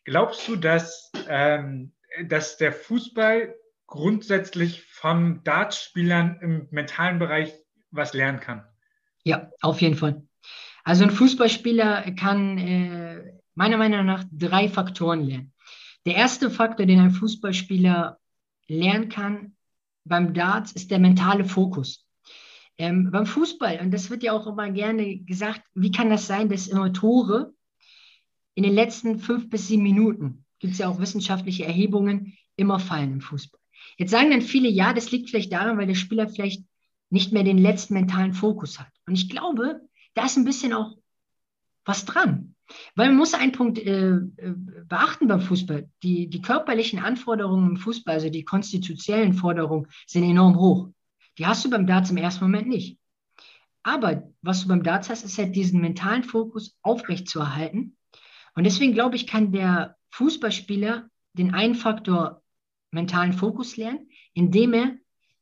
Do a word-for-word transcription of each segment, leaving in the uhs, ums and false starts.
Glaubst du, dass, ähm, dass der Fußball grundsätzlich von Dartspielern im mentalen Bereich was lernen kann? Ja, auf jeden Fall. Also ein Fußballspieler kann äh, meiner Meinung nach drei Faktoren lernen. Der erste Faktor, den ein Fußballspieler lernen kann beim Darts, ist der mentale Fokus. Ähm, beim Fußball, und das wird ja auch immer gerne gesagt, wie kann das sein, dass immer Tore in den letzten fünf bis sieben Minuten, gibt es ja auch wissenschaftliche Erhebungen, immer fallen im Fußball. Jetzt sagen dann viele, ja, das liegt vielleicht daran, weil der Spieler vielleicht nicht mehr den letzten mentalen Fokus hat. Und ich glaube, da ist ein bisschen auch was dran. Weil man muss einen Punkt äh, äh, beachten beim Fußball. Die, die körperlichen Anforderungen im Fußball, also die konstitutionellen Forderungen, sind enorm hoch. Die hast du beim Darts im ersten Moment nicht. Aber was du beim Darts hast, ist halt diesen mentalen Fokus aufrechtzuerhalten. Und deswegen glaube ich, kann der Fußballspieler den einen Faktor mentalen Fokus lernen, indem er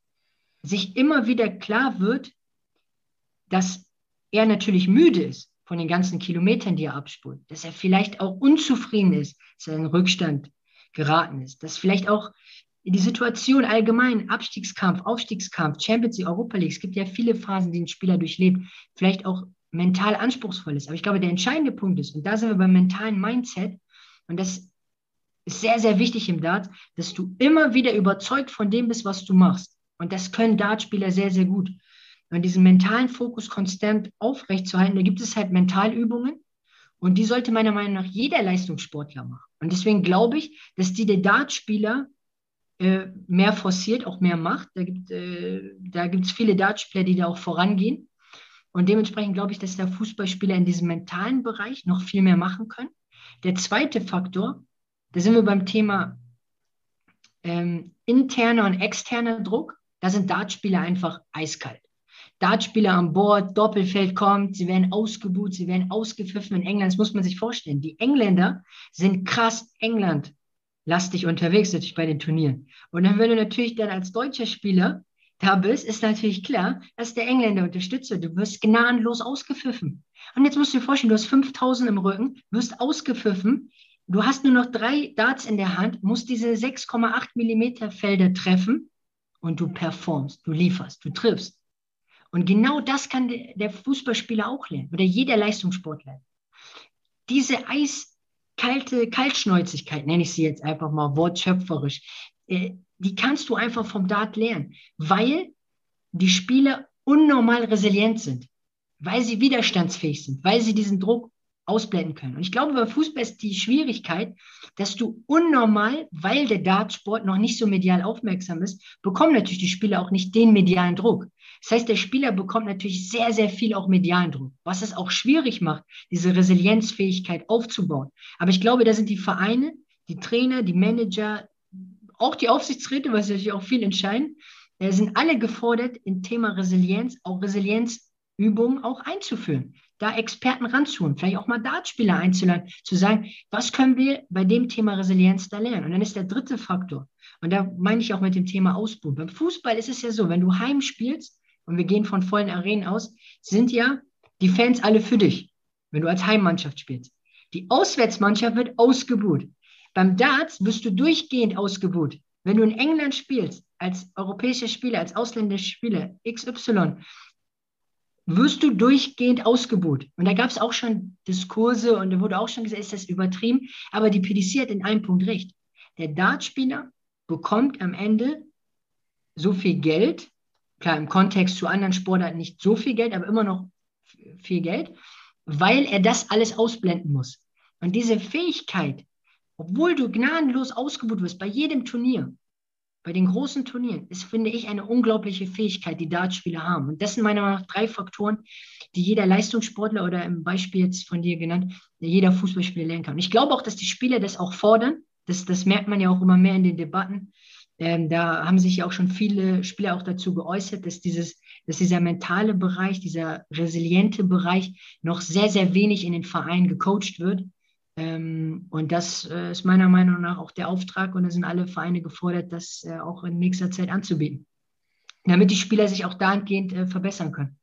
sich immer wieder klar wird, dass er natürlich müde ist von den ganzen Kilometern, die er abspult, dass er vielleicht auch unzufrieden ist, dass er in Rückstand geraten ist, dass vielleicht auch die Situation allgemein, Abstiegskampf, Aufstiegskampf, Champions League, Europa League, es gibt ja viele Phasen, die ein Spieler durchlebt, vielleicht auch mental anspruchsvoll ist. Aber ich glaube, der entscheidende Punkt ist, und da sind wir beim mentalen Mindset, und das ist sehr, sehr wichtig im Dart, dass du immer wieder überzeugt von dem bist, was du machst. Und das können Dartspieler sehr, sehr gut. Und diesen mentalen Fokus konstant aufrechtzuerhalten, da gibt es halt Mentalübungen und die sollte meiner Meinung nach jeder Leistungssportler machen. Und deswegen glaube ich, dass die der Dartspieler äh, mehr forciert, auch mehr macht. Da gibt äh, da gibt es viele Dartspieler, die da auch vorangehen. Und dementsprechend glaube ich, dass der Fußballspieler in diesem mentalen Bereich noch viel mehr machen können. Der zweite Faktor, da sind wir beim Thema ähm, interner und externer Druck. Da sind Dartspieler einfach eiskalt. Dartspieler an Bord, Doppelfeld kommt, sie werden ausgebuht, sie werden ausgepfiffen in England. Das muss man sich vorstellen. Die Engländer sind krass England-lastig unterwegs, natürlich bei den Turnieren. Und dann, wenn du natürlich dann als deutscher Spieler da bist, ist natürlich klar, dass der Engländer unterstützt wird. Du wirst gnadenlos ausgepfiffen. Und jetzt musst du dir vorstellen, du hast fünftausend im Rücken, wirst ausgepfiffen. Du hast nur noch drei Darts in der Hand, musst diese sechs Komma acht Millimeter Felder treffen und du performst, du lieferst, du triffst. Und genau das kann der Fußballspieler auch lernen oder jeder Leistungssportler. Diese eiskalte Kaltschnäuzigkeit, nenne ich sie jetzt einfach mal wortschöpferisch, äh, die kannst du einfach vom Dart lernen, weil die Spieler unnormal resilient sind, weil sie widerstandsfähig sind, weil sie diesen Druck ausblenden können. Und ich glaube, beim Fußball ist die Schwierigkeit, dass du unnormal, weil der Dartsport noch nicht so medial aufmerksam ist, bekommen natürlich die Spieler auch nicht den medialen Druck. Das heißt, der Spieler bekommt natürlich sehr, sehr viel auch medialen Druck, was es auch schwierig macht, diese Resilienzfähigkeit aufzubauen. Aber ich glaube, da sind die Vereine, die Trainer, die Manager, auch die Aufsichtsräte, was natürlich auch viel entscheiden, äh, sind alle gefordert, im Thema Resilienz auch Resilienzübungen auch einzuführen, da Experten ranzuholen, vielleicht auch mal Dartspieler einzuladen, zu sagen, was können wir bei dem Thema Resilienz da lernen? Und dann ist der dritte Faktor, und da meine ich auch mit dem Thema Ausbau. Beim Fußball ist es ja so, wenn du heim spielst, und wir gehen von vollen Arenen aus, sind ja die Fans alle für dich, wenn du als Heimmannschaft spielst. Die Auswärtsmannschaft wird ausgebuht. Beim Darts wirst du durchgehend ausgebuht. Wenn du in England spielst, als europäischer Spieler, als ausländischer Spieler, X Y, wirst du durchgehend ausgebuht. Und da gab es auch schon Diskurse und da wurde auch schon gesagt, ist das übertrieben? Aber die P D C hat in einem Punkt recht. Der Dartspieler bekommt am Ende so viel Geld, klar im Kontext zu anderen Sportarten nicht so viel Geld, aber immer noch viel Geld, weil er das alles ausblenden muss. Und diese Fähigkeit, obwohl du gnadenlos ausgebucht wirst bei jedem Turnier, bei den großen Turnieren, ist, finde ich, eine unglaubliche Fähigkeit, die Dartspieler haben. Und das sind meiner Meinung nach drei Faktoren, die jeder Leistungssportler oder im Beispiel jetzt von dir genannt, jeder Fußballspieler lernen kann. Und ich glaube auch, dass die Spieler das auch fordern. Das, das merkt man ja auch immer mehr in den Debatten. Ähm, da haben sich ja auch schon viele Spieler auch dazu geäußert, dass, dieses, dass dieser mentale Bereich, dieser resiliente Bereich noch sehr, sehr wenig in den Vereinen gecoacht wird. Ähm, und das äh, ist meiner Meinung nach auch der Auftrag und da sind alle Vereine gefordert, das äh, auch in nächster Zeit anzubieten, damit die Spieler sich auch dahingehend äh, verbessern können.